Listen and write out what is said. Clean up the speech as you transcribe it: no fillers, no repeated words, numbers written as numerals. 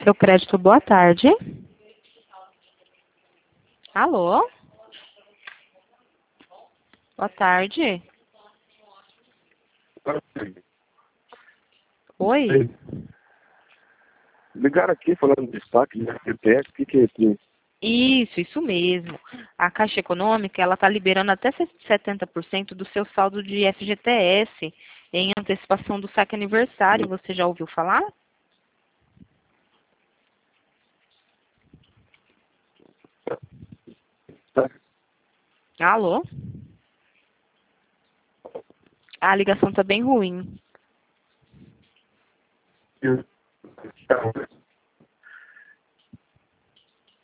Seu crédito, boa tarde. Alô? Boa tarde. Oi? Ligaram aqui falando de saque de FGTS, o que é isso? Isso mesmo. A Caixa Econômica, ela está liberando até 70% do seu saldo de FGTS em antecipação do saque aniversário. Você já ouviu falar? Alô? A ligação está bem ruim.